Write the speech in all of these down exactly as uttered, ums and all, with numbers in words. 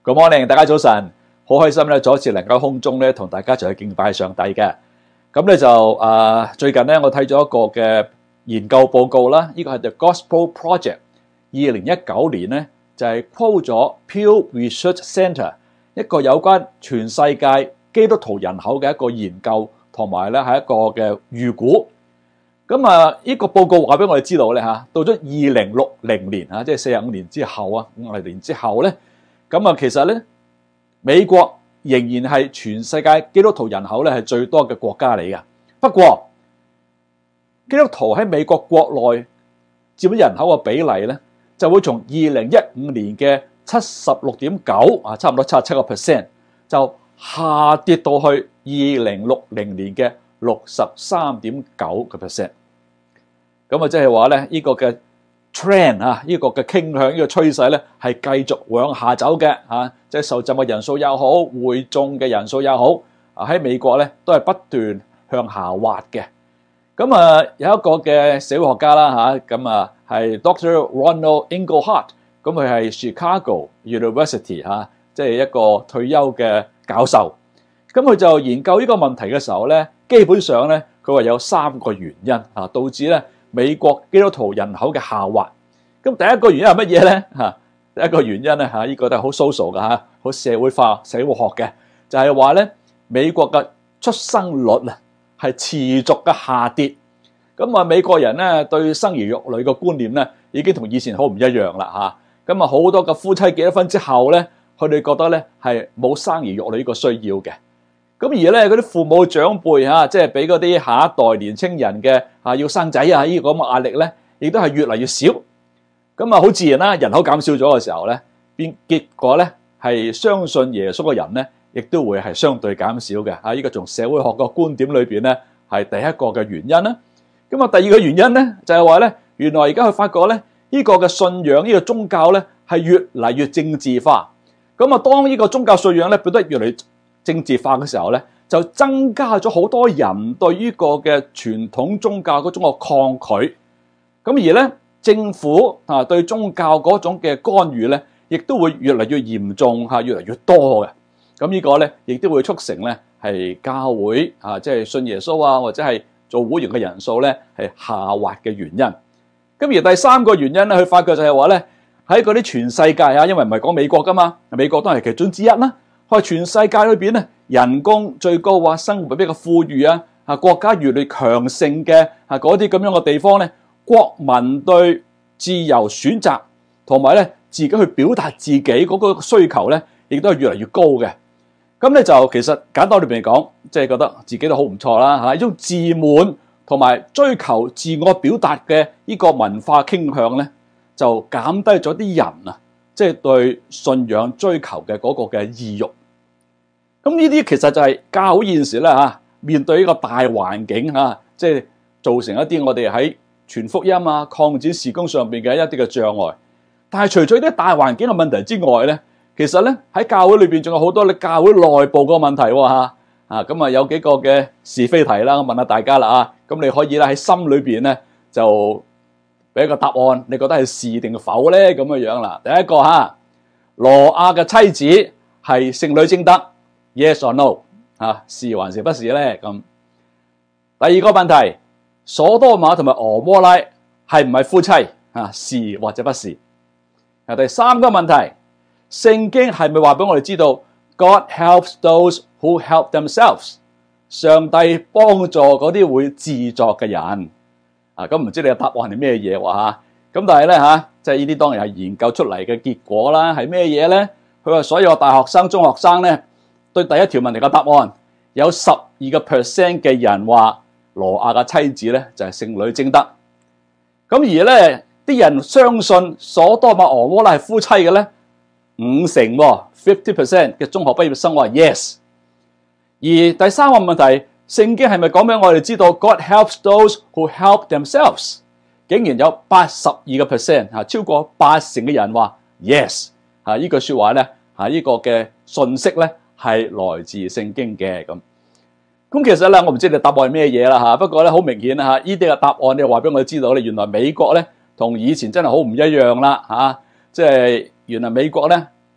Good morning，大家早晨，好開心咧，再一次能夠空中咧同大家一齊去敬拜上帝嘅。咁咧就誒、呃、最近咧我睇咗一個嘅研究報告啦，呢、這個係 The Gospel Project， 二零一九年咧就係 quote 咗 Pew Research Center 一個有關全世界基督徒人口嘅一個研究，同埋咧係一個嘅預估。咁啊，呢個報告話俾我哋知道咧嚇，到咗二零六零年嚇，即係四十五年之後啊，五十年之後咧。咁啊，其實咧，美國仍然係全世界基督徒人口咧係最多嘅國家嚟嘅。不過，基督徒喺美國國內佔人口嘅比例咧，就會從二零一五年嘅七十六點九啊，差唔多七十七個 percent， 就下跌到去二零六零年嘅六十三點九個 percent。咁啊，即係話咧，呢個嘅trend 啊，呢個嘅傾向，呢個趨勢咧係繼續往下走嘅嚇，即係受浸嘅人數又好，會眾嘅人數又好，啊喺美國咧都係不斷向下滑嘅。咁啊有一個嘅社會學家啦嚇，咁啊係 Doctor Ronald Inglehart， 咁佢係 Chicago University 嚇，即係一個退休嘅教授。咁佢就研究呢個問題嘅時候咧，基本上咧佢話有三個原因啊，導致咧美國基督徒人口嘅下滑。咁第一個原因係乜嘢咧？嚇，第一個原因咧嚇，呢個都係好 social 嘅嚇，好社會化、社會學嘅，就係話咧美國嘅出生率啊係持續嘅下跌。咁啊，美國人咧對生兒育女嘅觀念咧已經同以前好唔一樣啦嚇。咁啊，好多嘅夫妻結咗婚之後咧，佢哋覺得咧係冇生兒育女呢個需要嘅。咁而咧嗰啲父母長輩嚇，即係俾嗰啲下一代年青人嘅啊要生仔啊呢個咁嘅壓力咧，亦都係越嚟越少。咁啊好自然啦，人口減少咗嘅時候咧，變結果咧係相信耶穌嘅人咧，亦都會係相對減少嘅。啊，呢個從社會學個觀點裏邊咧係第一個嘅原因啦。咁啊，第二個原因咧就係話咧，原來而家佢發覺咧呢個嘅信仰呢個宗教咧係越嚟越政治化。咁啊，當呢個宗教信仰咧變得越嚟越政治化嘅時候咧，就增加咗好多人對呢個嘅傳統宗教嗰種嘅抗拒。咁而咧政府啊對宗教嗰種嘅干預咧，亦都會越嚟越嚴重嚇，越嚟越多嘅。咁呢個咧亦都會促成咧係教會啊，即係信耶穌啊，或者係做會員嘅人數咧係下滑嘅原因。咁而第三個原因咧，佢發覺就係話咧喺嗰啲全世界啊，因為唔係講美國噶嘛，美國都係其中之一啦。喺全世界裏邊咧，人工最高啊，生活比較富裕啊，啊國家越嚟越強盛嘅啊嗰啲咁樣嘅地方咧，國民對自由選擇同埋咧自己去表達自己嗰個需求咧，亦都係越嚟越高嘅。咁咧就其實簡單裏邊嚟講，即係覺得自己都好唔錯啦嚇，呢種自滿同埋追求自我表達嘅呢個文化傾向咧，就減低咗啲人啊，即係對信仰追求嘅嗰個嘅意欲。咁呢啲其實就係教會現時咧嚇，面對呢個大環境嚇，即係造成一啲我哋喺傳福音啊、擴展事工上邊嘅一啲嘅障礙。但係除咗呢啲大環境嘅問題之外咧，其實咧喺教會裏邊仲有好多你教會內部個問題喎嚇。啊咁啊有幾個嘅是非題啦，我問下大家啦啊。咁你可以咧喺心裏邊咧就俾一個答案，你覺得係是定否咧咁嘅樣啦。第一個嚇，羅亞嘅妻子係聖女貞德。Yes or no？ 啊，是還是不是咧？咁第二個問題，所多瑪同埋俄摩拉係唔係夫妻？啊，是或者不是？啊，第三個問題，聖經係咪話俾我哋知道 God helps those who help themselves？ 上帝幫助嗰啲會自作嘅人。啊，咁唔知你嘅答案係咩嘢喎？嚇，咁但係咧嚇，即係呢啲當然係研究出嚟嘅結果啦。係咩嘢咧？佢話所有大學生、中學生咧，對第一條問題嘅答案有十二個 percent 嘅人話羅亞嘅妻子咧就係聖女貞德。咁而咧啲人相信所多瑪俄摩拉係夫妻嘅咧，五成喎 fifty percent 嘅中學畢業生話 yes。而第三個問題，聖經係咪講俾我哋知道 God helps those who help themselves？ 竟然有八十二個 percent 嚇，超過八成嘅人話 yes。嚇，呢句説話咧嚇，呢個嘅信息咧係來自聖經嘅。咁。咁其實咧，我唔知你答案係咩嘢啦嚇。不過咧，好明顯啦嚇，呢啲嘅答案你話俾我哋知道咧，原來美國咧同以前真係好唔一樣啦嚇。即係原來美國咧一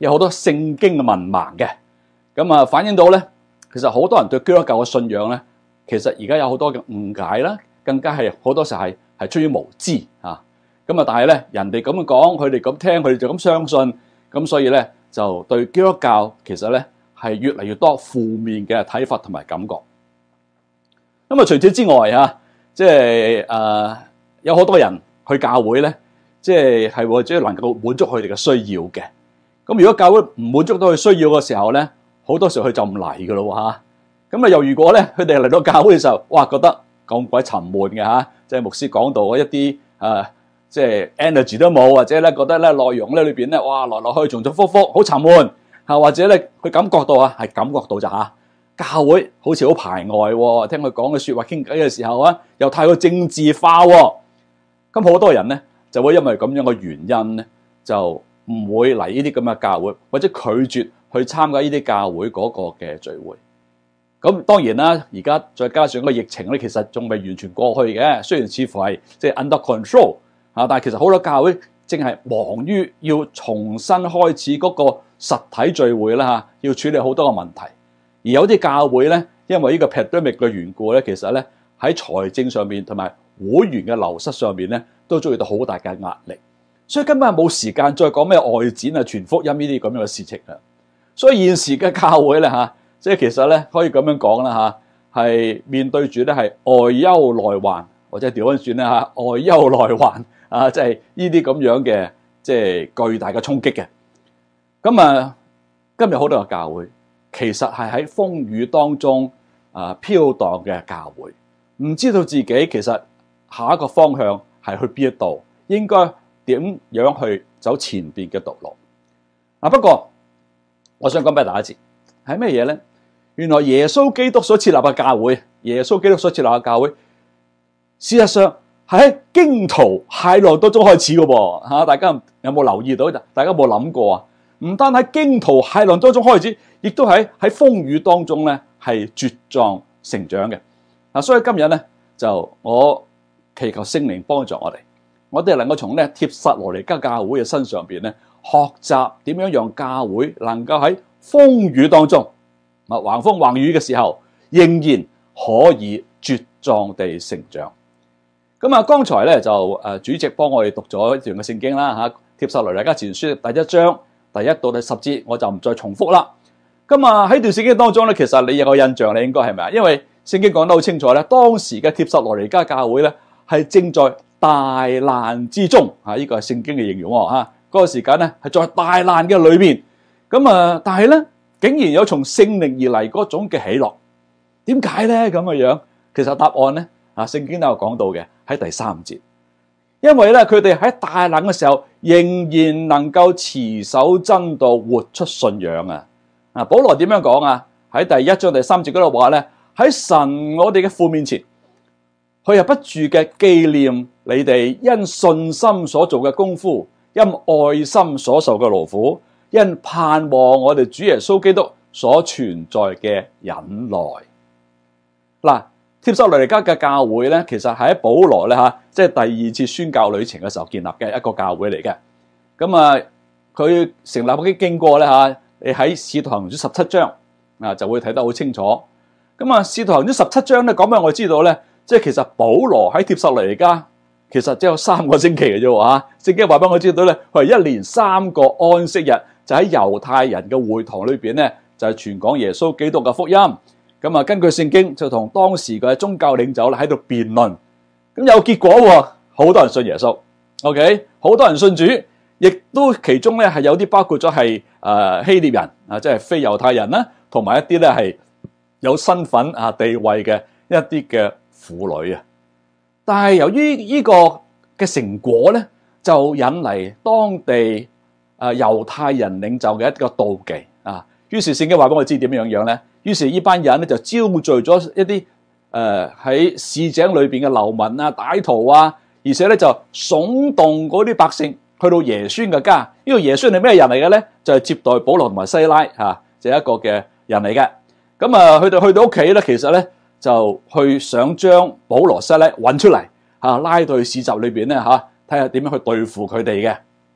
有好多聖經嘅文盲嘅，咁啊反映到咧，其實好多人對基督教嘅信仰咧，其實而家有好多嘅誤解啦，更加係好多時候係係出於無知啊。咁啊，但係咧人哋咁樣講，佢哋咁聽，佢哋就咁相信，咁所以咧就對基督教其實咧係越嚟越多負面嘅睇法同埋感覺。咁啊，除此之外啊，即係誒有好多人去教會咧，即係係或者能夠滿足佢哋嘅需要嘅。咁如果教會唔滿足到佢需要嘅時候咧，好多時候佢就唔嚟噶咯嚇。咁啊，又如果咧佢哋嚟到教會嘅時候，哇覺得咁鬼沉悶嘅嚇，即係牧師講道一啲誒，即係 energy 都冇，或者咧覺得咧內容咧裏邊咧，哇來來去重重複複，好沉悶嚇，或者咧佢感覺到啊係感覺到咋嚇。教會好似好排外喎，聽佢講嘅説話傾偈嘅時候啊，又太過政治化喎。咁好多人咧就會因為咁樣嘅原因咧，就唔會嚟呢啲咁嘅教會，或者拒絕去參加呢啲教會嗰個嘅聚會。咁當然啦，而家再加上個疫情咧，其實仲未完全過去嘅。雖然似乎係即係 under control 啊，但係其實好多教會正係忙於要重新開始嗰個實體聚會啦嚇，要處理好多個問題。而有啲教會咧，因為呢個 pandemic 嘅緣故咧，其實咧喺財政上面同埋會員嘅流失上面咧，都遭遇到好大嘅壓力，所以根本係冇時間再講咩外展啊、傳福音呢啲咁樣嘅事情啊。所以現時嘅教會咧嚇，即係其實咧可以咁樣講啦嚇，係面對住咧係外憂內患，或者調翻轉咧嚇外憂內患啊，即係呢啲咁樣嘅即係巨大嘅衝擊嘅。咁啊，今日好多個教會。其實係喺風雨當中啊飄蕩嘅教會，唔知道自己其實下一個方向係去邊一度，應該點樣去走前邊嘅道路。啊，不過我想講俾大家知係咩嘢咧？原來耶穌基督所設立嘅教會，耶穌基督所設立嘅教會，事實上係喺驚濤駭浪當中開始嘅噃嚇。大家有冇留意到？大家有冇諗過啊？唔單喺驚濤駭浪當中開始，亦都喺喺風雨當中咧係茁壯成長嘅。嗱，所以今日咧就我祈求聖靈幫助我哋，我哋能夠從咧帖撒羅尼迦教會嘅身上邊咧學習點樣讓教會能夠喺風雨當中啊橫風橫雨嘅時候，仍然可以茁壯地成長。咁啊，剛才咧就誒主席幫我哋讀咗一段嘅聖經啦嚇，帖撒羅尼迦前書第一章。第一到第十節我就唔再重複啦。咁啊喺段聖經當中咧，其實你有個印象，你應該係咪啊？因為聖經講得好清楚咧，當時嘅帖撒羅尼迦教會咧係正在大難之中啊！呢個係聖經嘅形容喎嚇。嗰個時間咧係在大難嘅裏面。咁啊，但係咧竟然有從聖靈而嚟嗰種嘅喜樂。點解咧咁嘅樣？其實答案咧啊，聖經都有講到嘅，喺第三節。因為咧，佢哋喺大難嘅時候，仍然能夠持守真道，活出信仰啊！啊，保羅點樣講啊？喺第一章第三節嗰度話咧，喺神我哋嘅父面前，佢又不住嘅紀念你哋因信心所做嘅功夫，因愛心所受嘅勞苦，因盼望我哋主耶穌基督所存在嘅忍耐。嗱。帖撒羅尼迦嘅教會咧，其實係喺保羅咧嚇，即係第二次宣教旅程嘅時候建立嘅一個教會嚟嘅。咁啊，佢成立嘅經過咧嚇，你喺《使徒行傳》十七章啊就會睇得好清楚。咁啊，《使徒行傳》十七章咧講俾我知道咧，即係其實保羅喺帖撒羅尼迦其實只有三個星期嘅啫喎嚇。聖經話俾我知道咧，佢係一連三個安息日就喺猶太人嘅會堂裏邊咧，就係傳講耶穌基督嘅福音。咁啊，根據聖經就同當時嘅宗教領袖咧喺度辯論，咁有結果喎，好多人信耶穌 ，OK， 好多人信主，亦都其中咧係有啲包括咗係誒希臘人啊，即係非猶太人啦，同埋一啲咧係有身份啊地位嘅一啲嘅婦女啊。但係由於呢個嘅成果咧，就引嚟當地誒猶太人領袖嘅一個妒忌啊。於是聖經話俾我知點樣樣咧。於是呢班人咧就招聚咗一啲誒喺市井裏邊嘅流民啊、歹徒啊，而且咧就聳動嗰啲百姓去到耶孫嘅家。呢個耶孫係咩人嚟嘅咧？就係接待保羅同埋西拉嚇，就係一個嘅人嚟嘅。咁啊，去到去到屋企咧，其實咧就去想將保羅西拉揾出嚟嚇，拉到去市集裏邊咧嚇，睇下點樣去對付佢哋嘅。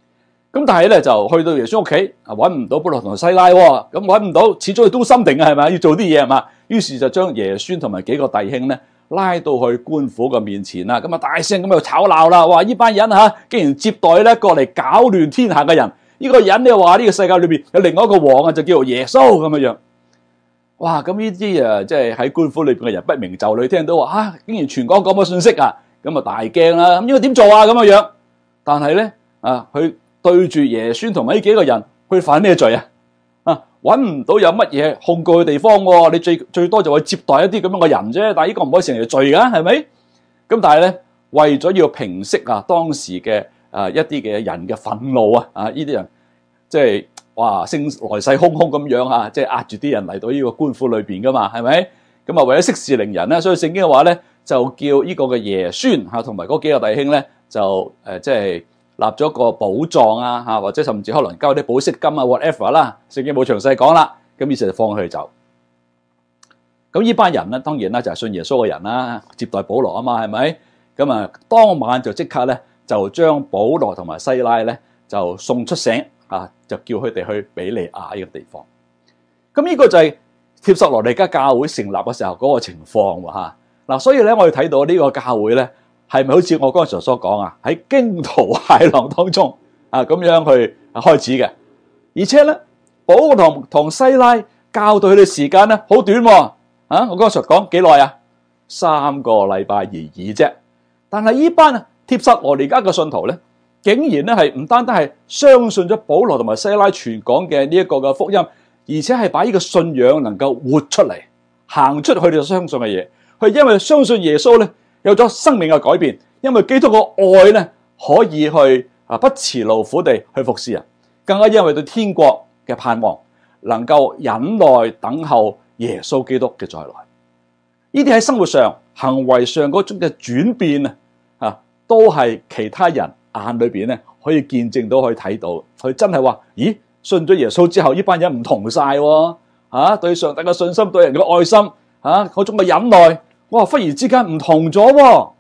咁但係咧就去到耶穌屋企，揾唔到保羅同西拉喎，咁揾唔到，始終要都心定嘅係咪？要做啲嘢係嘛？於是就將耶孫同埋幾個弟兄咧拉到去官府嘅面前啦，咁啊大聲咁喺度吵鬧啦，話呢班人嚇竟然接待咧過嚟搞亂天下嘅人，呢、這個人咧話呢個世界裏邊有另外一個王啊，就叫做耶穌咁樣樣。哇！咁呢啲啊即係喺官府裏邊嘅人不明就裏聽到話啊，竟然傳講咁嘅信息啊，咁啊大驚啦，咁應該點做啊咁樣樣？但係咧啊，佢對住耶孫同埋呢幾個人，佢犯咩罪啊？啊，揾唔到有乜嘢控告嘅地方喎？你最最多就會接待一啲咁樣嘅人啫，但係呢個唔可以成為罪噶，係咪？咁但係咧，為咗要平息啊當時嘅啊一啲嘅人嘅憤怒啊，啊呢啲人即係哇聲來勢洶洶咁樣啊，即係壓住啲人嚟到呢個官府裏邊噶嘛，係咪？咁啊為咗息事寧人咧，所以聖經嘅話咧就叫呢個嘅耶孫嚇同埋嗰幾個弟兄咧就誒即係。立咗個寶藏啊，嚇或者甚至可能交啲保釋金啊 ，whatever 啦，聖經冇詳細講啦。咁於是就放佢哋走。咁呢班人咧，當然啦就係信耶穌嘅人啦，接待保羅啊嘛，係咪？咁啊，當晚就即刻咧就將保羅同埋西拉咧就送出城啊，就叫佢哋去比利亞呢個地方。咁呢個就係帖撒羅尼迦教會成立嘅時候嗰個情況喎嚇。嗱，所以咧我哋睇到呢個教會咧。係咪好似我剛才所講啊？喺驚濤駭浪當中啊，咁樣去開始嘅。而且咧，保羅同同西拉教導佢哋時間咧好短喎。啊，我剛才講幾耐啊？三個禮拜而已啫。但係呢班帖撒羅尼迦嘅信徒咧，竟然咧係唔單單係相信咗保羅同埋西拉傳講嘅呢一個嘅福音，而且係把呢個信仰能夠活出嚟，行出佢哋相信嘅嘢。佢因為相信耶穌咧。有咗生命嘅改變，因為基督嘅愛咧可以去啊不辭勞苦地去服侍人，更加因為對天國嘅盼望，能夠忍耐等候耶穌基督嘅再來。呢啲喺生活上、行為上嗰種嘅轉變啊，啊都係其他人眼裏邊咧可以見證到、可以睇到。佢真係話：咦，信咗耶穌之後，呢班人唔同晒喎！啊，對上帝嘅信心、對人嘅愛心，啊嗰種嘅忍耐。哇！忽然之間唔同咗喎。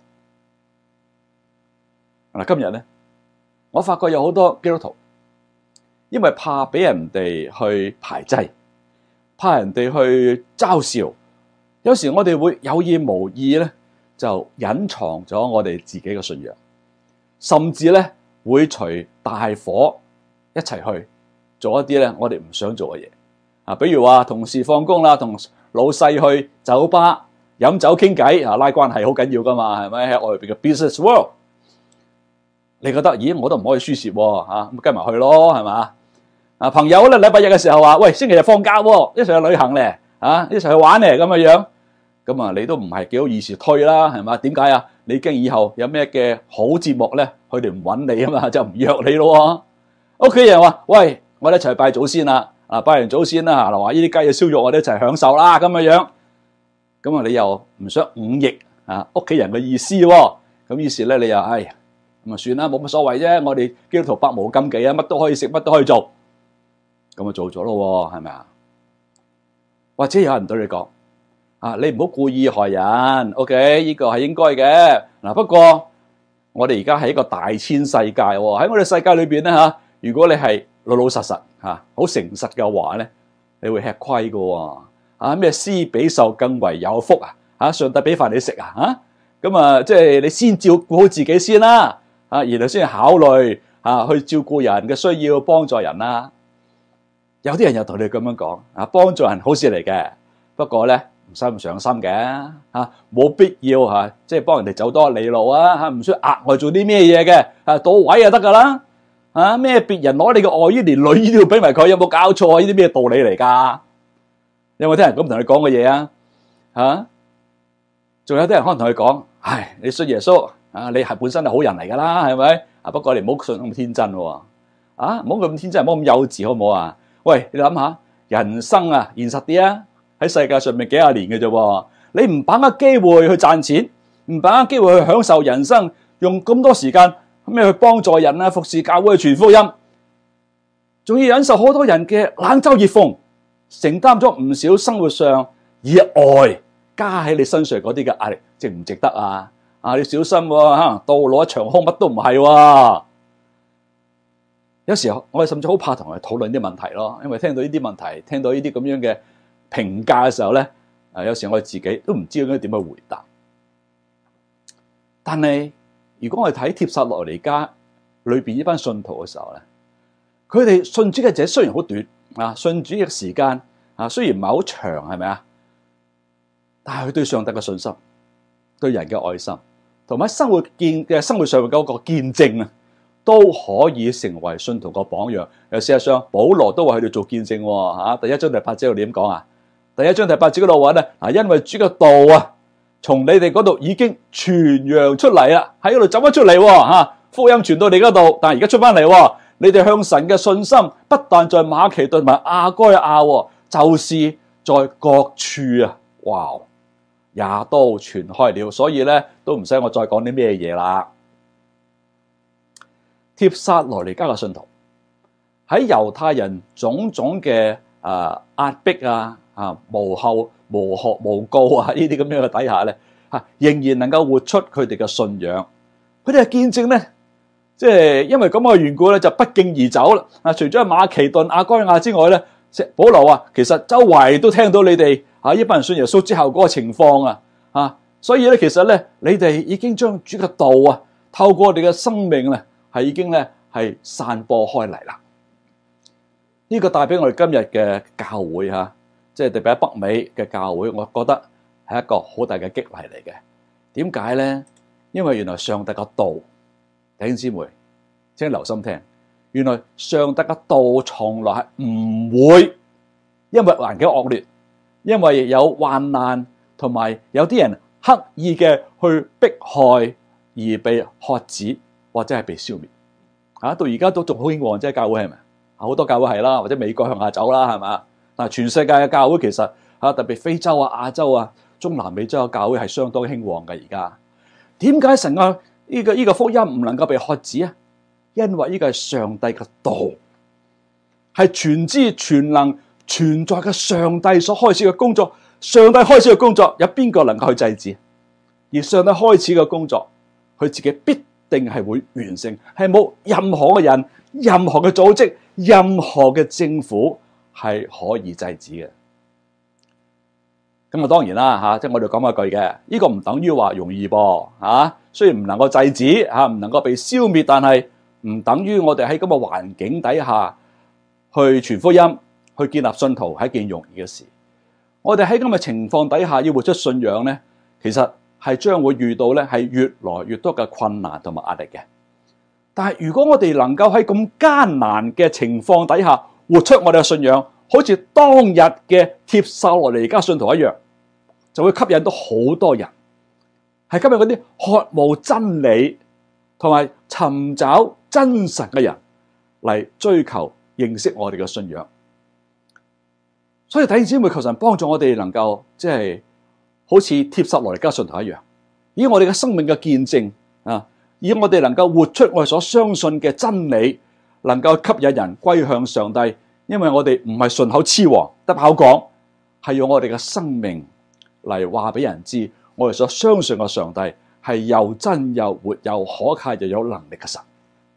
嗱，今日咧，我發覺有好多基督徒，因為怕俾人哋去排擠，怕人哋去嘲笑，有時我哋會有意無意咧，就隱藏咗我哋自己嘅信仰，甚至咧會隨大火一齊去做一啲咧我哋唔想做嘅嘢。啊，比如話同事放工啦，同老細去酒吧。飲酒傾偈啊，拉關係好緊要噶嘛，係咪喺外邊嘅 business world？ 你覺得，咦，我都唔可以輸蝕喎，嚇咁跟埋去咯，係嘛？啊，朋友咧，禮拜日嘅時候話，喂，星期日放假喎，一齊去旅行咧，啊，一齊去玩咧，咁嘅樣，咁啊，你都唔係幾好意思推啦，係嘛？點解啊？你驚以後有咩嘅好節目咧，佢哋唔揾你啊嘛，就唔約你咯。屋企人話，喂，我哋一齊拜祖先啦，啊，拜完祖先啦，嗱，話呢啲雞嘅燒肉我哋一齊享受啦，咁嘅樣。咁啊，你又唔想忤逆啊屋企人嘅意思喎？咁於是咧，你又唉咁啊，算啦，冇乜所謂啫。我哋基督徒百無禁忌啊，乜都可以食，乜都可以做。咁啊，做咗咯，係咪啊？或者有人對你講啊，你唔好故意害人 ，OK？ 呢個係應該嘅。嗱，不過我哋而家係一個大千世界喎，喺我哋世界裏邊咧嚇，如果你係老老實實嚇、好誠實嘅話咧，你會吃虧嘅喎。啊咩施比受更為有福啊！啊上帝俾飯你食啊！啊咁啊，即係你先照顧好自己先啦，啊然後先考慮啊去照顧人嘅需要，幫助人啦。有啲人又同你咁樣講啊，幫助人好事嚟嘅，不過咧唔使咁上心嘅，啊冇必要吓，即係幫人哋走多里路啊，吓唔需要額外做啲咩嘢嘅，啊到位就得噶啦。啊咩別人攞你嘅外衣連內衣都要俾埋佢，有冇搞錯啊？呢啲咩道理嚟噶？有冇聽人咁同你講嘅嘢啊？吓，仲有啲人可能同佢講，唉，你信耶穌啊，你係本身係好人嚟噶啦，係咪？啊，不過你唔好信咁天真喎，啊，唔好咁天真，唔好咁幼稚，好唔好啊？喂，你諗下，人生啊，現實啲啊，喺世界上面幾廿年嘅啫，你唔把握機會去賺錢，唔把握機會去享受人生，用咁多時間咩去幫助人啊，服侍教會去傳福音，仲要忍受好多人嘅冷嘲熱諷。承擔咗唔少生活上以外加喺你身上嗰啲嘅壓力，值唔值得啊？啊，你小心喎，可能道路一場空，乜都唔係喎。 有時候我哋甚至好怕同佢討論啲問題咯，因為聽到呢啲問題，聽到呢啲咁樣嘅評價嘅時候咧，誒有時我哋自己都唔知道應該點去回答。但係如果我哋睇帖撒羅尼迦裏邊呢班信徒嘅時候咧，佢哋信主嘅者雖然好短啊，信主嘅時間啊雖然唔係好長，係咪啊？但係佢對上帝嘅信心、對人嘅愛心，同埋生活見嘅生活上嘅嗰個見證啊，都可以成為信徒個榜樣。有事實上，保羅都為佢哋做見證吓。第一章第八節度點講啊？第一章第八節嗰度話咧，嗱，因為主嘅道啊，從你哋嗰度已經傳揚出嚟啦，喺嗰度走咗出嚟吓，福音傳到你嗰度，但係而家出翻嚟，你哋向神嘅信心不但在馬其頓同埋亞該亞，就是在各處啊，哇，也都傳開了。所以咧，都唔使我再講啲咩嘢啦。帖撒羅尼迦嘅信徒喺猶太人種種嘅啊壓迫啊啊無後無學無告啊呢啲咁樣嘅底下咧，吓仍然能夠活出佢哋嘅信仰。佢哋嘅見證咧，即係因為咁嘅緣故咧，就不脛而走啦。啊，除咗馬其頓、亞該亞之外咧，保羅啊，其實周圍都聽到你哋啊一班人信耶穌之後嗰個情況啊啊，所以咧其實咧，你哋已經將主嘅道啊，透過我哋嘅生命咧。係已經咧係散播開嚟啦。呢、這個帶俾我哋今日嘅教會吓，即係特別喺北美嘅教會，我覺得係一個好大嘅激勵嚟嘅。點解咧？因為原來上帝嘅道，弟兄姊妹，請留心聽。原來上帝嘅道從來係唔會因為環境惡劣，因為有患難，同埋有啲人刻意嘅去迫害而被喝止。或者係被消滅，啊！到而家都仲好興旺，即係教會係咪？好多教會係啦，或者美國向下走啦，係嘛？但係全世界嘅教會其實啊，特別非洲啊、亞洲啊、中南美洲嘅教會係相當興旺嘅。而家點解神啊呢個呢個福音唔能夠被喝止啊？因為呢個係上帝嘅道，係全知全能存在嘅上帝所開始嘅工作。上帝開始嘅工作，有邊個能夠去制止？而上帝開始嘅工作，佢自己必定係會完成，係冇任何嘅人、任何嘅組織、任何嘅政府係可以制止嘅。咁啊，當然啦吓，即係我哋講一句嘅，呢個唔等於話容易噃吓。雖然唔能夠制止吓，唔能夠被消滅，但係唔等於我哋喺咁嘅環境底下去傳福音、去建立信徒係一件容易嘅事。我哋喺咁嘅情況底下要活出信仰咧，其實係將會遇到咧係越來越多嘅困難同埋壓力嘅。但係如果我哋能夠喺咁艱難嘅情況底下活出我哋嘅信仰，好似當日嘅帖撒羅尼迦信徒一樣，就會吸引到好多人，係吸引嗰啲渴慕真理同埋尋找真神嘅人嚟追求認識我哋嘅信仰。所以弟兄姊妹，求神幫助我哋能夠即係。好似帖撒羅尼迦信徒一樣，以我哋嘅生命嘅見證啊，以我哋能夠活出我哋所相信嘅真理，能夠吸引人歸向上帝。因為我哋唔係順口雌黃得口講，係用我哋嘅生命嚟話俾人知，我哋所相信嘅上帝係又真又活又可靠又有能力嘅神。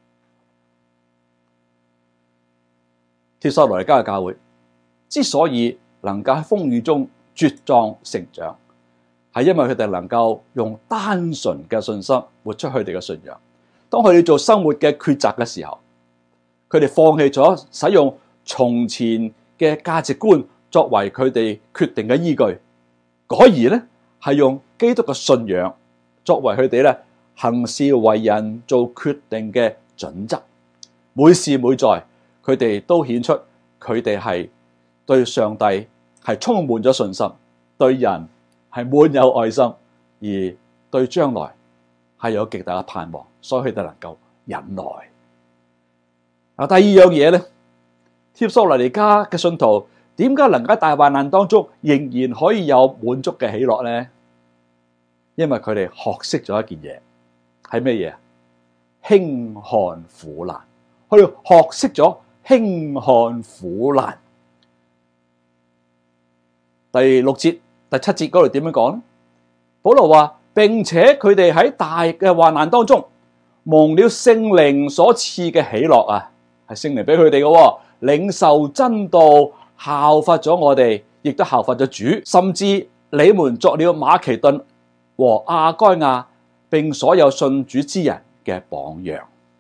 帖撒羅尼迦嘅教會之所以能夠喺風雨中茁壯成長，係因為佢哋能夠用單純嘅信心活出佢哋嘅信仰。當佢哋做生活嘅抉擇嘅時候，佢哋放棄咗使用從前嘅價值觀作為佢哋決定嘅依據，改而咧係用基督嘅信仰作為佢哋咧行事為人做決定嘅準則。每事每在，佢哋都顯出佢哋係對上帝係充滿咗信心，對人係滿有愛心，而對將來係有極大嘅盼望，所以佢哋能夠忍耐。啊，第二樣嘢咧，帖撒羅尼迦嘅信徒點解能夠喺大患難當中仍然可以有滿足嘅喜樂咧？因為佢哋學識咗一件嘢，係咩嘢？輕看苦難。佢哋學識咗輕看苦難。第六節、第七節嗰度點樣講咧？保羅話，並且佢哋喺大嘅患難當中，蒙了聖靈所賜嘅喜樂啊， 係聖靈俾佢哋嘅，領受真道，效法咗我哋，亦都效法咗主，甚至你們作了馬其頓和亞該亞並所有信主之人嘅榜樣。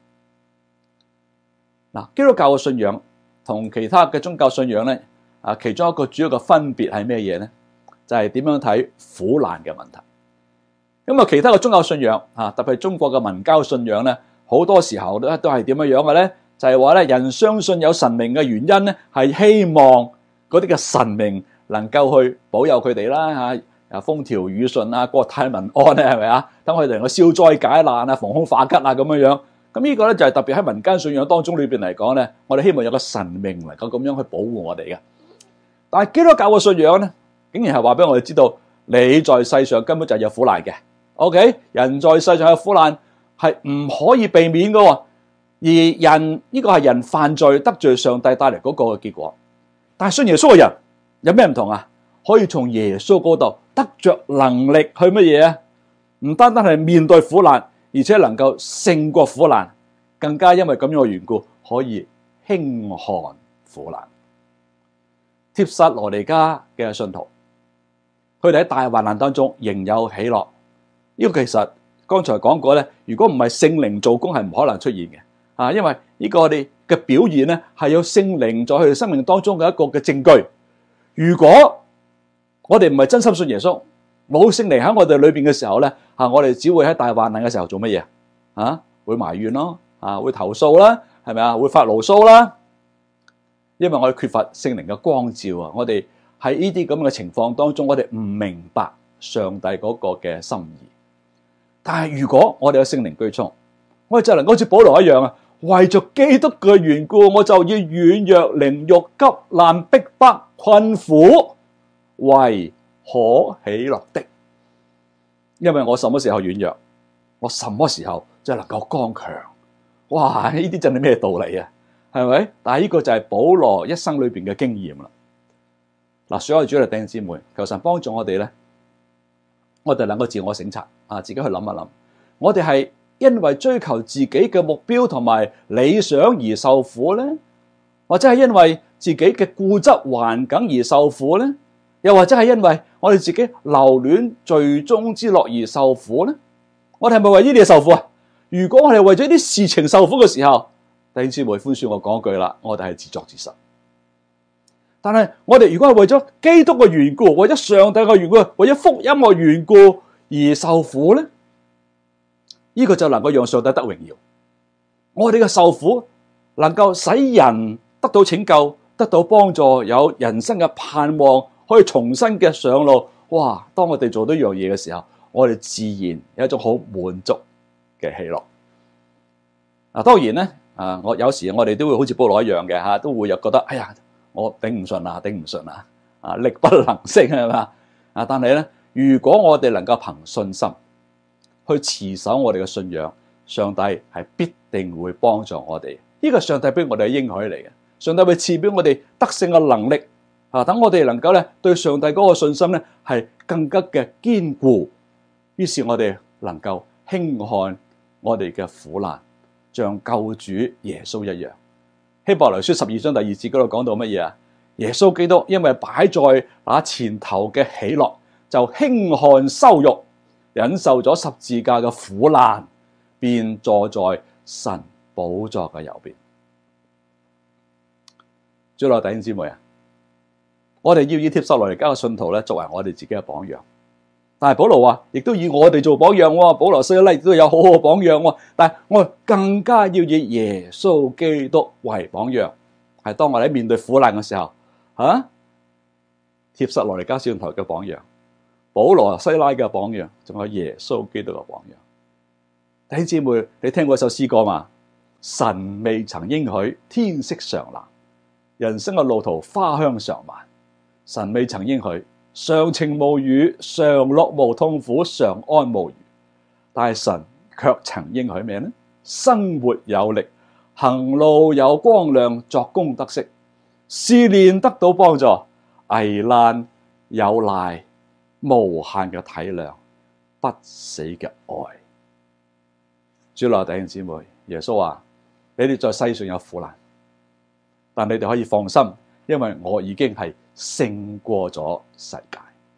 嗱，基督教嘅信仰同其他嘅宗教信仰咧，啊，其中一個主要嘅分別係咩嘢咧？就係點樣睇苦難嘅問題。咁啊，其他嘅宗教信仰啊，特別係中國嘅民間信仰咧，好多時候咧都係點樣樣嘅咧？就係話咧，人相信有神明嘅原因咧，係希望嗰啲嘅神明能夠去保佑佢哋啦，嚇啊，風調雨順啊，國泰民安咧，係咪啊？等佢哋能夠消災解難啊，逢凶化吉啊，咁樣樣。咁呢個咧就係特別喺民間信仰當中裏邊嚟講咧，我哋希望有個神明能夠咁樣去保護我哋嘅。但係基督教嘅信仰咧，竟然係話俾我哋知道，你在世上根本就係有苦難嘅。OK， 人在世上有苦難係唔可以避免嘅，而人呢個係人犯罪得罪上帝帶嚟嗰個嘅結果。但係信耶穌嘅人有咩唔同啊？可以從耶穌嗰度得着能力去乜嘢啊？唔單單係面對苦難，而且能夠勝過苦難，更加因為咁樣嘅緣故，可以輕看苦難。帖撒羅尼迦嘅信徒，佢哋喺大患難當中仍有喜樂。呢個其實剛才講過咧，如果唔係聖靈做工，係唔可能出現嘅啊！因為呢個我哋嘅表現咧，係有聖靈在佢哋生命當中嘅一個嘅證據。如果我哋唔係真心信耶穌，冇聖靈喺我哋裏邊嘅時候咧，啊，我哋只會喺大患難嘅時候做乜嘢啊？會埋怨咯，啊，會投訴啦，係咪啊？會發牢騷啦，因為我哋缺乏聖靈嘅光照啊！我哋喺呢啲咁嘅情況當中，我哋唔明白上帝嗰個嘅心意。但係如果我哋有聖靈居充，我哋就能夠好似保羅一樣啊，為着基督嘅緣故，我就要軟弱、凌辱、急難、逼迫、困苦，為可喜樂的。因為我什麼時候軟弱，我什麼時候就能夠剛強。哇！呢啲真係咩道理啊？係咪？但係呢個就係保羅一生裏邊嘅經驗啦。嗱，所有主內弟兄姊妹，求神幫助我哋咧，我哋能夠自我省察啊，自己去諗一諗，我哋係因為追求自己嘅目標同埋理想而受苦咧，或者係因為自己嘅固執環境而受苦咧，又或者係因為我哋自己留戀罪中之樂而受苦咧？我哋係咪為呢啲嘢受苦啊？如果我哋為咗啲事情受苦嘅時候，弟兄姊妹寬恕我講句啦，我哋係自作自受。但係我哋如果係為咗基督嘅緣故，為咗上帝嘅緣故，為咗福音嘅緣故而受苦咧，呢個就能夠讓上帝得榮耀。我哋嘅受苦能夠使人得到拯救，得到幫助，有人生嘅盼望，可以重新嘅上路。哇！當我哋做到一樣嘢嘅時候，我哋自然有一種好滿足嘅喜樂。嗱，當然咧，啊，我有時我哋都會好似保羅一樣嘅吓，都會有覺得，哎呀，我頂唔順啊，頂唔順啊，啊，力不能勝係嘛？啊，但係咧，如果我哋能夠憑信心去持守我哋嘅信仰，上帝係必定會幫助我哋。呢個上帝俾我哋嘅應許嚟嘅，上帝會賜俾我哋得勝嘅能力啊！等我哋能夠咧對上帝嗰個信心咧係更加嘅堅固，於是我哋能夠輕看我哋嘅苦難，像救主耶穌一樣。希伯來書十二章第二節嗰度講到乜嘢啊？耶穌基督因為擺在那前頭嘅喜樂，就輕看羞辱，忍受咗十字架嘅苦難，便坐在神寶座嘅右邊。主內弟兄姊妹啊，我哋要以帖撒羅尼迦嘅信徒咧作為我哋自己嘅榜樣。但係保羅話，亦都以我哋做榜樣喎。保羅西拉亦都有好好嘅榜樣喎。但係我哋更加要以耶穌基督為榜樣，係當我哋喺面對苦難嘅時候，啊，帖撒羅尼迦信徒嘅榜樣，保羅西拉嘅榜樣，仲有耶穌基督嘅榜樣。弟兄姊妹，你聽過一首詩歌嘛？神未曾應許天色常藍，人生嘅路途花香常漫。神未曾應許常晴無雨，常樂無痛苦，常安無虞。但係神卻曾應許咩呢？生活有力，行路有光亮，作工得適，試煉得到幫助，危難有賴，無限嘅體諒，不死嘅愛。主內弟兄姊妹，耶穌話：你哋在世上有苦難， 但你哋可以放心，因為我已經係勝過咗世界。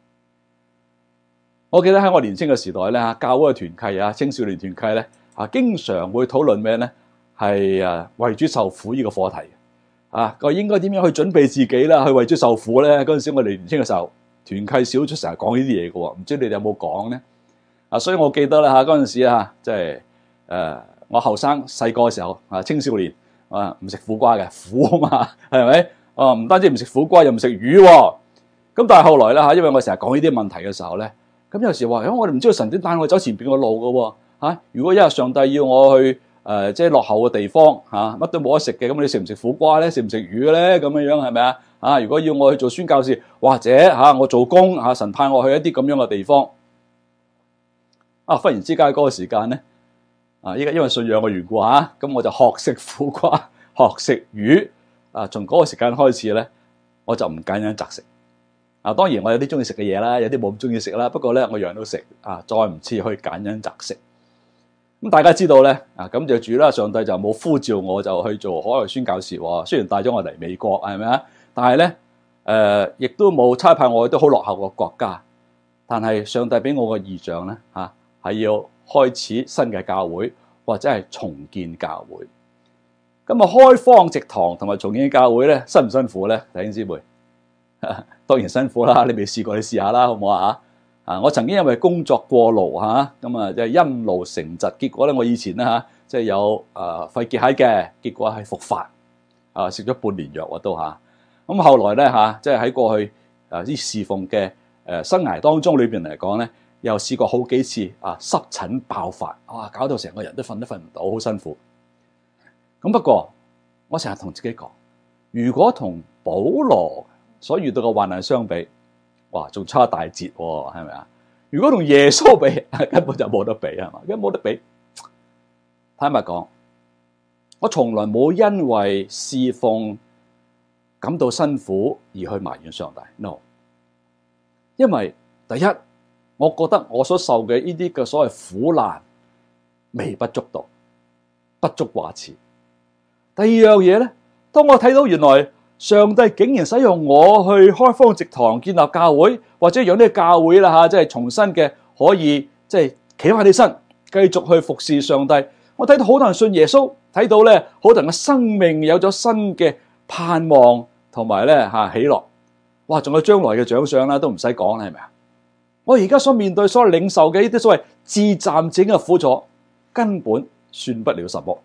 我記得喺我年輕嘅時代咧，教會嘅團契啊，青少年團契咧，啊，經常會討論咩咧？係啊，為主受苦呢個課題啊，我應該點樣去準備自己啦，去為主受苦咧？嗰陣時我哋年輕嘅時候，團契小組成日講呢啲嘢嘅喎，唔知你哋有冇講咧？啊，所以我記得啦嚇，嗰陣時啊，即係誒我後生細個嘅時候啊，青少年啊，唔食苦瓜嘅苦啊嘛，係咪？啊，唔單止唔食苦瓜，又唔食魚喎。咁但係後來咧嚇，因為我成日講呢啲問題嘅時候咧。咁有時話，咁我哋唔知道神點帶我走前邊個路嘅喎嚇。如果一日上帝要我去誒、呃，即係落後嘅地方嚇，乜、啊、都冇得食嘅，咁你食唔食苦瓜咧？食唔食魚咧？咁樣樣係咪啊？啊，如果要我去做宣教士，或者嚇、啊、我做工嚇、啊，神派我去一啲咁樣嘅地方，啊，忽然之間嗰個時間咧，啊，依家因為信仰嘅緣故嚇，咁、啊、我就學食苦瓜，學食魚，啊，從嗰個時間開始咧，我就唔揀飲擇食。啊，當然我有啲中意食嘅嘢啦，有啲冇咁中意食啦。不過咧，我樣都食啊，再唔似去揀飲擇食。咁大家知道咧，啊，感謝主啦，上帝就冇呼召我就去做海外宣教士喎。雖然帶咗我嚟美國，係咪啊？但係咧，誒、呃，亦都冇差派我去啲好落後嘅國家。但係上帝俾我個異象咧，嚇、啊、係要開始新嘅教會，或者係重建教會。咁啊，開荒植堂同埋重建教會咧，辛唔辛苦咧，弟兄姊妹？當然辛苦啦，你未試過，你試下啦，好唔好啊？啊，我曾經因為工作過勞嚇，咁啊即係因勞成疾，結果咧我以前咧嚇即係有誒肺結核嘅，結果係復發，啊食咗半年藥啊都嚇。咁後來咧嚇，即係喺過去誒啲侍奉嘅誒生涯當中裏邊嚟講咧，又試過好幾次啊濕疹爆發，哇搞到成個人都瞓都瞓唔到，好辛苦。咁不過我成日同自己講，如果同保羅所遇到嘅患難相比，哇，仲差一大截喎，係咪啊？如果同耶穌比，根本就冇得比，係嘛？根本冇得比。坦白講，我從來冇因為侍奉感到辛苦而去埋怨上帝。no， 因為第一，我覺得我所受嘅呢啲嘅所謂苦難微不足道，不足掛齒。第二樣嘢咧，當我睇到原來上帝竟然使用我去開荒植堂建立教會，或者讓呢個教會啦嚇，即係重新嘅可以即係企翻起身，繼續去服侍上帝。我睇到好多人信耶穌，睇到咧好多人嘅生命有咗新嘅盼望同埋咧嚇喜樂。哇！仲有將來嘅獎賞啦，都唔使講啦，係咪啊？我而家所面對、所領受嘅呢啲所謂至暫者嘅苦楚，根本算不了什麼。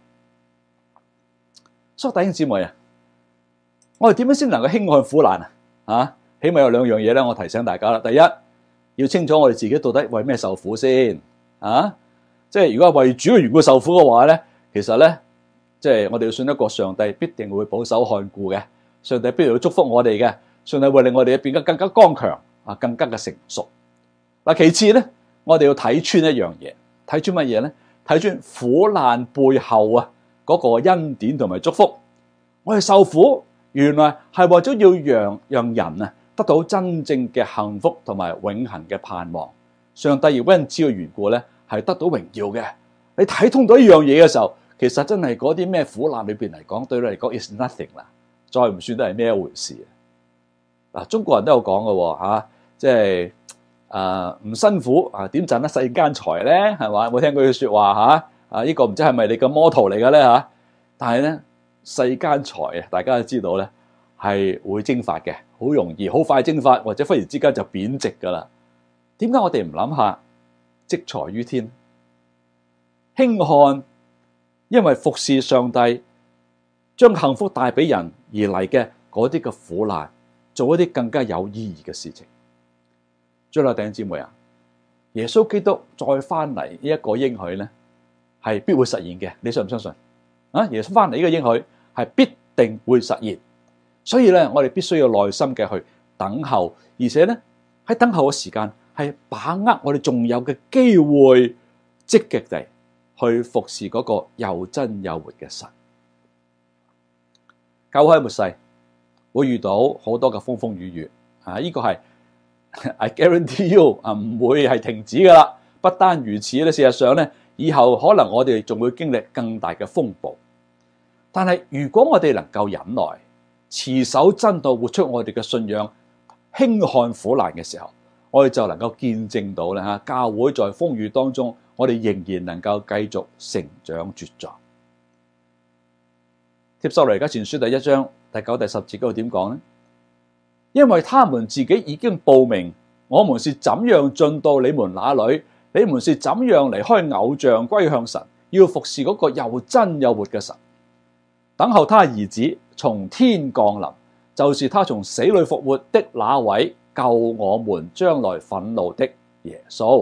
所以弟兄姊妹啊，我哋點樣先能夠輕看苦難啊？啊，起碼有兩樣嘢咧，我提醒大家啦。第一，要清楚我哋自己到底為咩受苦先啊？即係如果係為主嘅緣故受苦嘅話咧，其實咧，即係我哋要信一個上帝必定會保守看顧嘅，上帝必定會祝福我哋嘅，上帝會令我哋變得更加剛強啊，更加嘅成熟。嗱，其次咧，我哋要睇穿一樣嘢，睇穿乜嘢咧？睇穿苦難背後啊嗰個恩典同埋祝福。我哋受苦，原來係為咗要讓讓人啊得到真正嘅幸福同埋永恆嘅盼望。上帝亦因此嘅緣故咧，係得到榮耀嘅。你睇通到呢樣嘢嘅時候，其實真係嗰啲咩苦難裏邊嚟講，對你嚟講 is nothing 啦，再唔算得係咩一回事。嗱，中國人都有講嘅喎嚇，即係誒唔辛苦啊，點賺得世間財咧？係嘛？有冇聽過句説話嚇？啊，呢、這個唔知係咪你嘅魔徒嚟嘅咧嚇？但係咧，世間財啊，大家都知道咧係會蒸發嘅，好容易好快蒸發，或者忽然之間就貶值噶啦。點解我哋唔諗下積財於天？輕看因為服侍上帝，將幸福帶俾人而嚟嘅嗰啲嘅苦難，做一啲更加有意義嘅事情。最後弟兄姊妹啊，耶穌基督再翻嚟呢一個應許咧，係必會實現嘅。你信唔相信？啊，耶穌翻嚟呢個應許係必定會實現。所以咧，我哋必須要耐心嘅去等候，而且咧喺等候嘅時間係把握我哋仲有嘅機會，積極地去服侍嗰個又真又活嘅神。教會喺末世會遇到好多嘅風風雨雨啊！呢、這個係 I guarantee you 啊，唔會係停止噶啦。不單如此咧，事實上咧，以後可能我哋仲會經歷更大嘅風暴。但係如果我哋能夠忍耐， 持守真道，活出我哋嘅信仰，輕看苦難嘅時候，我哋就能夠見證到咧嚇，教會在風雨當中，我哋仍然能夠繼續成長茁壯。帖撒羅尼迦前書第一章第九、第十節嗰度點講呢？因為他們自己已經報明，我們是怎樣進到你們那裏，你們是怎樣離開偶像歸向神，要服侍嗰個又真又活嘅神，等候他兒子從天降臨，就是他從死裏復活的那位救我們將來憤怒的耶穌。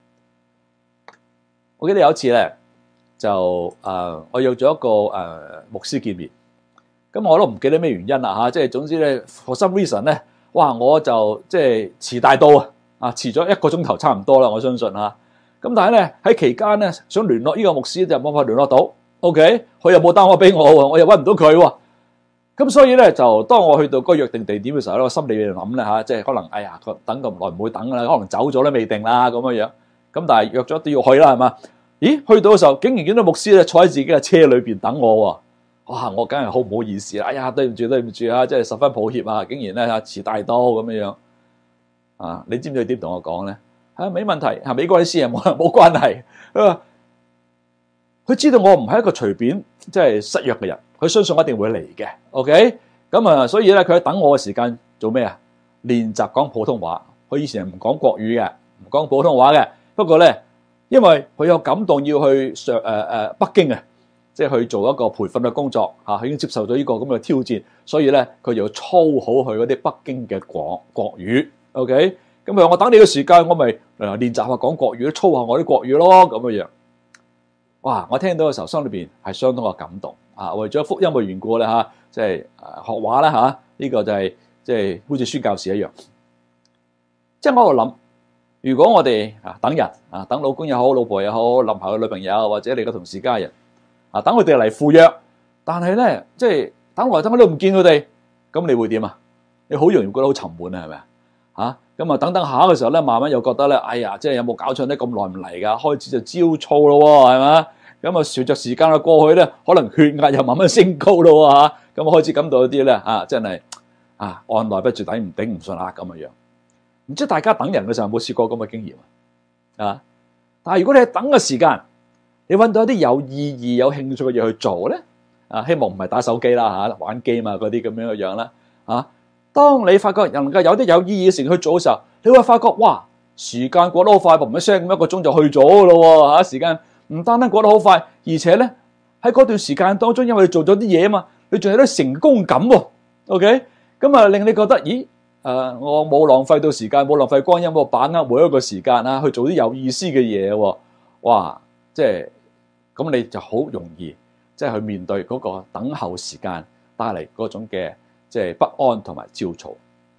我記得有一次咧，就誒、呃、我約咗一個誒、呃、牧師見面，咁我都唔記得咩原因啦嚇，即係總之咧 for some reason 咧，哇我就即係遲大到啊，啊遲咗一個鐘頭差唔多啦，我相信嚇。咁但係咧喺期間咧想聯絡呢個牧師就冇法聯絡到 ，OK， 佢又冇打電話俾我喎，我又揾唔到佢喎。咁所以咧就當我去到嗰個約定地點嘅時候咧，我心裏邊諗咧嚇，即係可能哎呀等咁耐唔會等㗎啦，可能走咗都未定啦咁樣樣。咁但係約咗都要去啦係嘛？咦，去到嘅時候竟然見到牧師咧坐喺自己嘅車裏邊等我喎！哇，我梗係好唔好意思啦！哎呀，對唔住對唔住啊，真係十分抱歉啊！竟然咧嚇遲大到咁樣樣啊！你知唔知佢點同我講咧？嚇，冇問題，嚇，美國啲事啊冇冇關係。佢話佢知道我唔係一個隨便即係失約嘅人，佢相信我一定會嚟嘅。OK，咁啊，所以咧佢喺等我嘅時間做咩啊？練習講普通話。佢以前係唔講國語嘅，唔講普通話嘅。不過咧，因為佢有感動要去上誒誒北京啊，即係去做一個培訓嘅工作嚇，佢已經接受咗呢個咁嘅挑戰，所以咧佢就要操好佢嗰啲北京嘅廣國語。OK，咁啊，我等你嘅時間，我咪誒練習下講國語，操下我啲國語咯，咁嘅樣。哇！我聽到嘅時候，心裏邊係相當嘅感動啊！為咗福音嘅緣故咧嚇，即係誒學話啦嚇，呢個就係即係好似宣教士一樣。即係我喺度諗。如果我哋啊等人啊等老公又好，老婆又好，臨後嘅女朋友或者你嘅同事家人啊等佢哋嚟赴約，但係咧即係等來等去都唔見佢哋，咁你會點啊？你好容易覺得好沉悶啊，係咪啊？嚇咁啊等等下嘅時候咧，慢慢又覺得咧，哎呀，即係有冇搞錯咧？咁耐唔嚟㗎，開始就焦躁咯喎，係嘛？咁啊隨著時間嘅過去咧，可能血壓又慢慢升高咯喎嚇，咁啊開始感到一啲咧啊真係啊按捺不住，頂唔頂唔順啊咁嘅樣。唔知大家等人嘅時候有冇試過咁嘅經驗啊？但係如果你係等嘅時間，你揾到一啲有意義、有興趣嘅嘢去做咧，啊，希望唔係打手機啦嚇，玩 game 啊嗰啲咁樣嘅樣啦，啊，當你發覺能夠有啲有意義嘅事情去做嘅時候，你會發覺哇，時間過得好快，嘣一聲咁一個鐘就去咗咯喎嚇，時間唔單單過得好快，而且咧喺嗰段時間當中，因為你做咗啲嘢啊嘛，你仲有啲成功感喎 ，OK，咁啊令你覺得咦？誒、uh，我冇浪費到時間，冇浪費光陰，我把握每一個時間啊，去做啲有意思嘅嘢喎。哇！即係咁，你就好容易即係去面對嗰個等候時間帶嚟嗰種嘅即係不安同埋焦躁。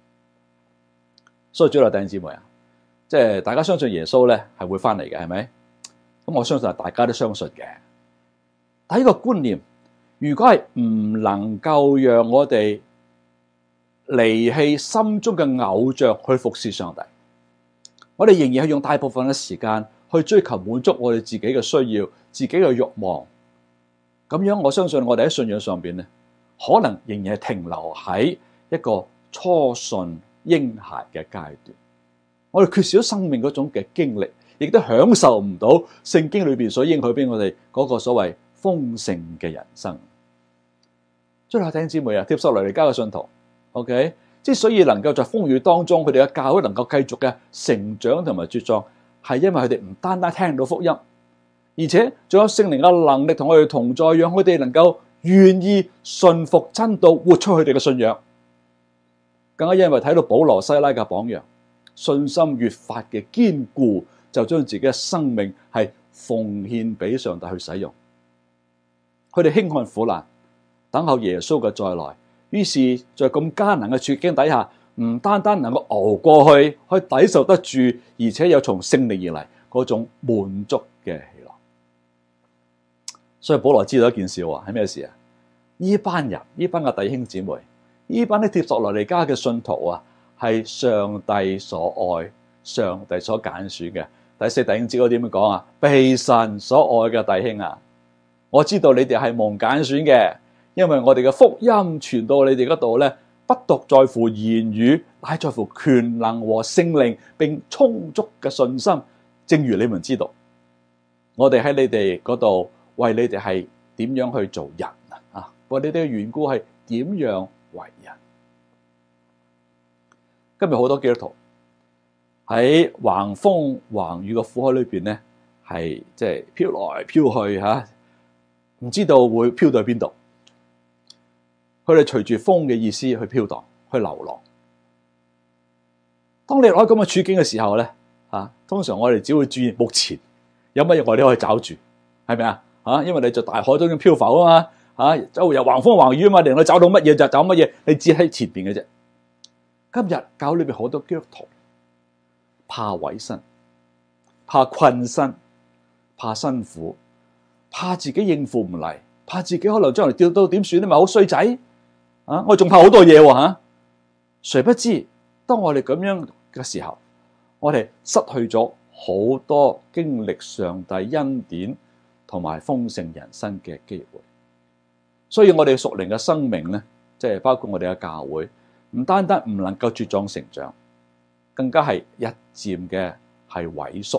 所以，主內弟兄姊妹啊，即係大家相信耶穌咧係會翻嚟嘅，係咪？咁我相信大家都相信嘅。但係呢個觀念，如果係唔能夠讓我哋離棄心中嘅偶像去服侍上帝，我哋仍然係用大部分嘅時間去追求滿足我哋自己嘅需要、自己嘅慾望。咁樣我相信我哋喺信仰上邊咧，可能仍然係停留喺一個初信嬰孩嘅階段。我哋缺少生命嗰種嘅經歷，亦都享受唔到聖經裏邊所應許俾我哋嗰個所謂豐盛嘅人生。最後弟兄姊妹啊，帖撒羅尼迦嘅信徒。OK， 之所以能夠在風雨當中，佢哋嘅教會能夠繼續嘅成長同埋茁壯，係因為佢哋唔單單聽到福音，而且仲有聖靈嘅能力同我哋同在，讓佢哋能夠願意順服真道，活出佢哋嘅信仰。更加因為睇到保羅西拉嘅榜樣，信心越發嘅堅固，就將自己嘅生命係奉獻俾上帝去使用。佢哋輕看苦難，等候耶穌嘅再來。於是，在咁艱難嘅處境底下，唔單單能夠熬過去，可以抵受得住，而且有從聖靈而嚟嗰種滿足嘅喜樂。所以保羅知道一件事喎，係咩事啊？呢班人，呢班嘅弟兄姊妹，呢班啲帖撒羅尼迦嘅信徒啊，係上帝所愛、上帝所揀選嘅。第四弟兄節嗰點樣講啊？被神所愛嘅弟兄啊，我知道你哋係蒙揀選嘅。 因為我哋嘅福音傳到你哋嗰度咧，不獨在乎言語，乃在乎權能和聖靈，並充足嘅信心。正如你們知道，我哋喺你哋嗰度為你哋係點樣去做人啊？為你哋嘅緣故係點樣為人？今日好多基督徒喺橫風橫雨嘅苦海裏邊咧，係即係飄來飄去吓，唔知道會飄到去邊度。佢哋隨住風嘅意思去飄蕩，去流浪。當你落喺咁嘅處境嘅時候咧，啊，通常我哋只會注意目前有乜嘢我哋可以找住，係咪啊？啊，因為你在大海中漂浮啊嘛，啊，周圍又橫風橫雨啊嘛，令你找到乜嘢就找乜嘢，你只喺前邊嘅啫。今日教會裏邊好多基督徒怕委身，怕困身，怕辛苦，怕自己應付唔嚟，怕自己可能將來跌到點算咧，咪好衰仔啊！我仲怕好多嘢喎吓，誰不知當我哋咁樣嘅時候，我哋失去咗好多經歷上帝恩典同埋豐盛人生嘅機會。所以我哋屬靈嘅生命咧，即係包括我哋嘅教會，唔單單唔能夠茁壯成長，更加係日漸嘅係萎縮。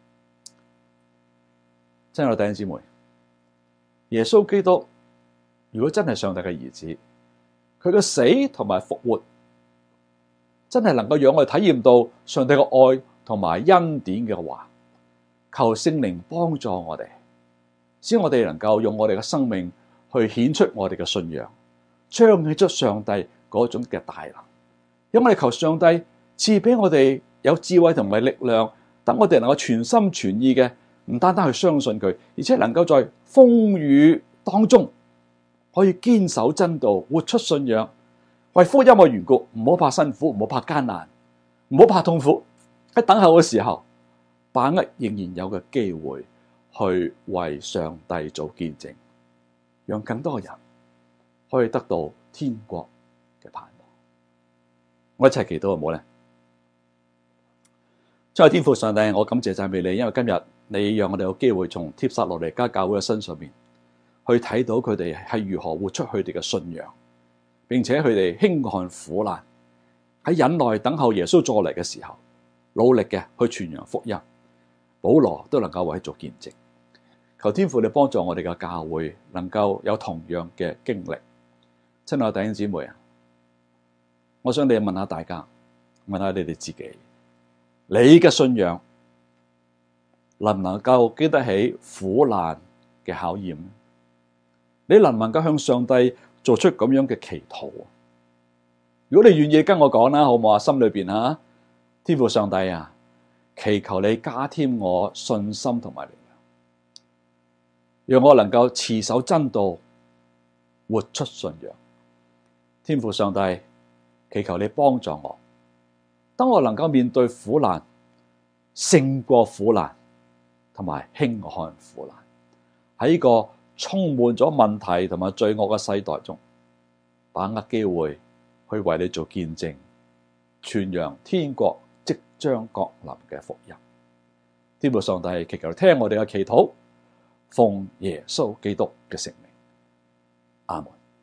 親愛嘅弟兄姊妹，耶穌基督如果真係上帝嘅兒子，佢嘅死同埋復活，真係能夠讓我哋體驗到上帝嘅愛同埋恩典嘅話，求聖靈幫助我哋，使我哋能夠用我哋嘅生命去顯出我哋嘅信仰，彰顯出上帝嗰種嘅大能。因為我哋求上帝賜俾我哋有智慧同埋力量，等我哋能夠全心全意嘅，唔單單去相信佢，而且能夠在風雨當中可以堅守真道，活出信仰，為福音嘅緣故，唔好怕辛苦，唔好怕艱難，唔好怕痛苦。喺等候嘅時候，把握仍然有嘅機會去為上帝做見證，讓更多嘅人可以得到天國嘅盼望。我一齊祈禱好唔好咧？親愛天父上帝，我感謝讚美你，因為今日你讓我哋有機會從帖撒羅尼迦教會嘅身上面去睇到佢哋係如何活出佢哋嘅信仰，並且佢哋輕看苦難，喺忍耐等候耶穌再嚟嘅時候，努力嘅去傳揚福音。保羅都能夠為佢做見證。求天父你幫助我哋嘅教會能夠有同樣嘅經歷。親愛弟兄姊妹啊，我想你問下大家，問下你哋自己，你嘅信仰能唔能夠經得起苦難嘅考驗？你能唔能夠向上帝做出咁樣嘅祈禱？如果你願意跟我講啦，好唔好啊？心裏邊啊，天父上帝啊，祈求你加添我信心同埋力量，讓我能夠持守真道，活出信仰。天父上帝，祈求你幫助我，當我能夠面對苦難，勝過苦難，同埋輕看苦難，喺呢個充滿咗問題同埋罪惡嘅世代中，把握機會去為你做見證，傳揚天國即將降臨嘅福音。天父上帝，祈求聽我哋嘅祈禱，奉耶穌基督嘅聖名，阿門。